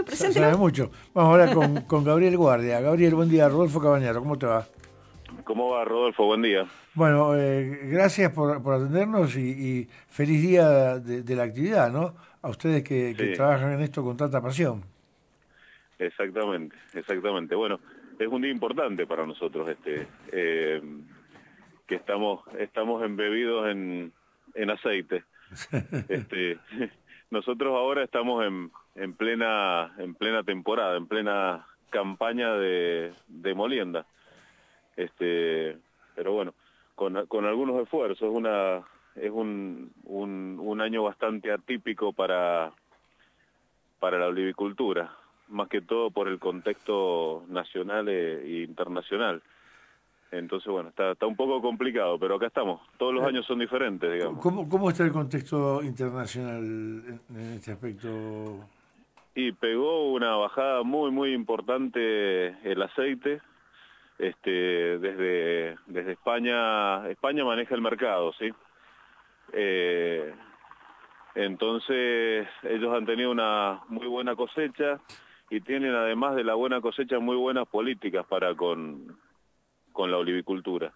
preséntelo. Sabe mucho. Vamos ahora con Gabriel Guardia. Gabriel, buen día. Rodolfo Cabañero, ¿cómo te va? ¿Cómo va, Rodolfo? Buen día. Bueno, gracias por atendernos y feliz día de la actividad, ¿no? A ustedes que Sí, trabajan en esto con tanta pasión. exactamente, exactamente. Bueno, es un día importante para nosotros que estamos embebidos en aceite. Este, nosotros ahora estamos en plena temporada, en plena campaña de molienda. Pero bueno, con algunos esfuerzos, es un año bastante atípico para la olivicultura, más que todo por el contexto nacional e internacional. Entonces, bueno, está un poco complicado, pero acá estamos. Todos los Eh, años son diferentes, digamos. ¿Cómo está el contexto internacional en este aspecto? Y pegó una bajada muy, muy importante el aceite. Desde España maneja el mercado, ¿sí? Eh, entonces, ellos han tenido una muy buena cosecha y tienen, además de la buena cosecha, muy buenas políticas para con la olivicultura.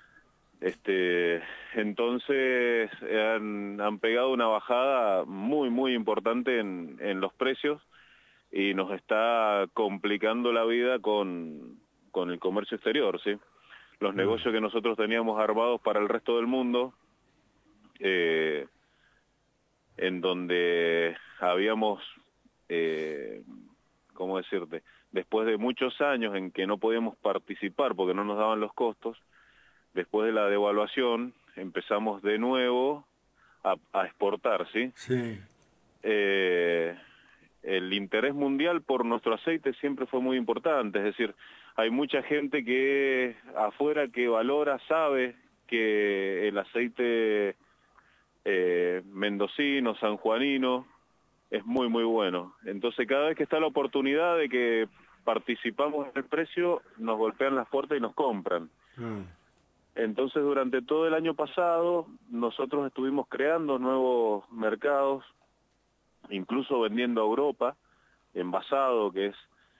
Entonces han pegado una bajada muy, muy importante en los precios y nos está complicando la vida con el comercio exterior, ¿sí? Los negocios que nosotros teníamos armados para el resto del mundo, eh, en donde habíamos, eh, ¿cómo decirte? Después de muchos años en que no podíamos participar porque no nos daban los costos, después de la devaluación empezamos de nuevo a exportar, ¿sí? Sí. Eh, el interés mundial por nuestro aceite siempre fue muy importante, es decir, hay mucha gente que afuera que valora, sabe que el aceite mendocino, sanjuanino, es muy, muy bueno. Entonces, cada vez que está la oportunidad de que participamos en el precio, nos golpean las puertas y nos compran. Mm. Entonces, durante todo el año pasado, nosotros estuvimos creando nuevos mercados, incluso vendiendo a Europa, envasado, que es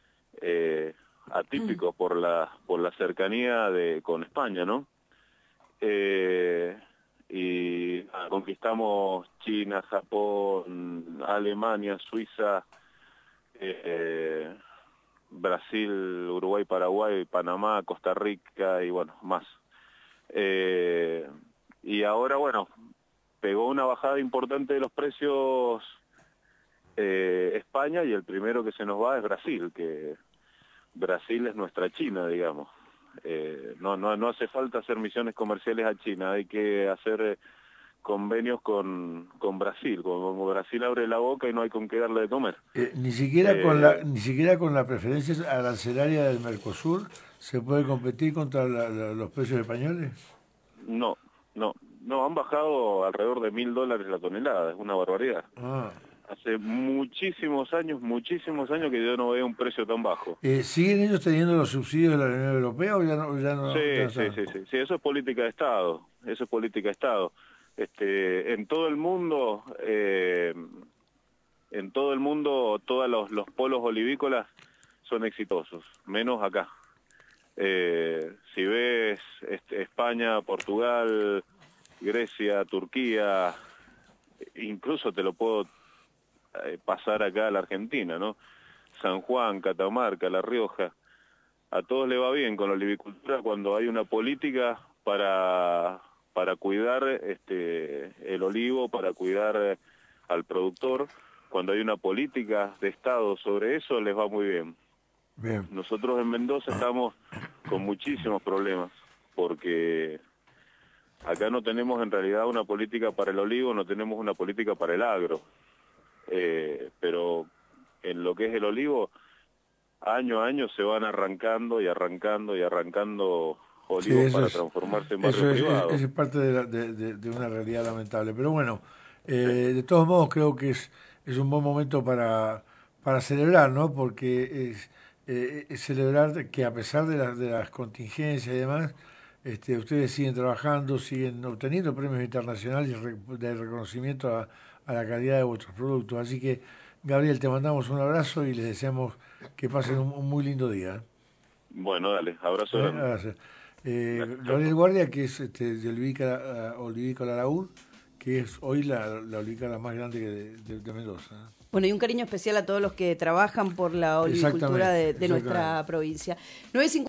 atípico por la cercanía con España, ¿no? Y conquistamos China, Japón, Alemania, Suiza, eh, Brasil, Uruguay, Paraguay, Panamá, Costa Rica y bueno, más. Eh, y ahora, bueno, pegó una bajada importante de los precios España y el primero que se nos va es Brasil, que Brasil es nuestra China, digamos. No hace falta hacer misiones comerciales a China, hay que hacer convenios con Brasil. Como Brasil abre la boca y no hay con qué darle de comer. Ni siquiera Eh, ni siquiera con la preferencia arancelaria del Mercosur se puede competir contra los precios españoles. no, no, han bajado alrededor de $1.000 la tonelada, es una barbaridad. Ah. Hace muchísimos años que yo no veo un precio tan bajo. ¿Siguen ellos teniendo los subsidios de la Unión Europea o ya no Sí, sí, están? sí, sí, sí, eso es política de Estado, eso es política de Estado. En todo el mundo, todos los polos olivícolas son exitosos, menos acá. Si ves España, Portugal, Grecia, Turquía, incluso te lo puedo pasar acá a la Argentina, ¿no? San Juan, Catamarca, La Rioja, a todos le va bien con la olivicultura cuando hay una política para cuidar el olivo, para cuidar al productor. Cuando hay una política de Estado sobre eso, les va muy bien. Bien. Nosotros en Mendoza estamos con muchísimos problemas, porque acá no tenemos en realidad una política para el olivo, no tenemos una política para el agro. Pero en lo que es el olivo, año a año se van arrancando y arrancando y arrancando Sí, olivos para transformarse en barrios privados. eso es parte de una realidad lamentable. Pero bueno, Sí, de todos modos creo que es un buen momento para celebrar, ¿no? Porque es celebrar que a pesar de las contingencias y demás, ustedes siguen trabajando, siguen obteniendo premios internacionales de reconocimiento a la calidad de vuestros productos. Así que Gabriel, te mandamos un abrazo y les deseamos que pasen un muy lindo día. Bueno, dale, abrazo grande. Gracias. Chau, Gabriel chau. Guardia, que es de Olivícola Laúd, que es hoy la olivícola más grande de Mendoza. Bueno, y un cariño especial a todos los que trabajan por la olivicultura Exactamente, de nuestra exactamente. provincia. 9:50